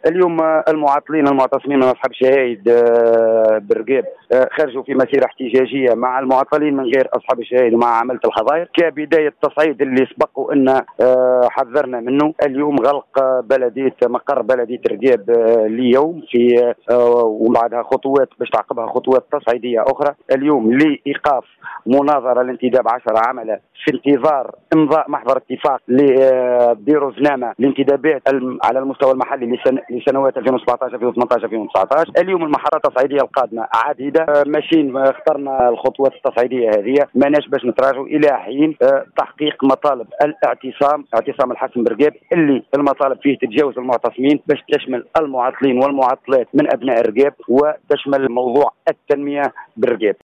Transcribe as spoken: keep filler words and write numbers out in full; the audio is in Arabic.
اليوم المعطلين المعتصمين من اصحاب الشهائد برقيب خرجوا في مسيره احتجاجيه مع المعطلين من غير اصحاب الشهائد ومع عمله الحظائر كبدايه تصعيد اللي سبق وان حذرنا منه. اليوم غلق بلديه مقر بلديه رقيب اليوم في وبعدها خطوات باش تعقبها خطوات تصعيديه اخرى اليوم لايقاف مناظره الانتداب عشر عمله في انتظار امضاء محضر اتفاق لبيرو زنامه للانتدابات على المستوى المحلي لسنوات ألفين وسبعطاش ألفين وثمنطاش ألفين وتسعطاش. اليوم المحطات التصعيديه القادمه عديده ماشيين اخترنا الخطوات التصعيديه هذه ماناش باش نتراجعوا الى حين تحقيق مطالب الاعتصام اعتصام الحسم برقيب اللي المطالب فيه تتجاوز المعتصمين باش تشمل المعطلين والمعطلات من ابناء رقيب وتشمل موضوع التنميه برقيب.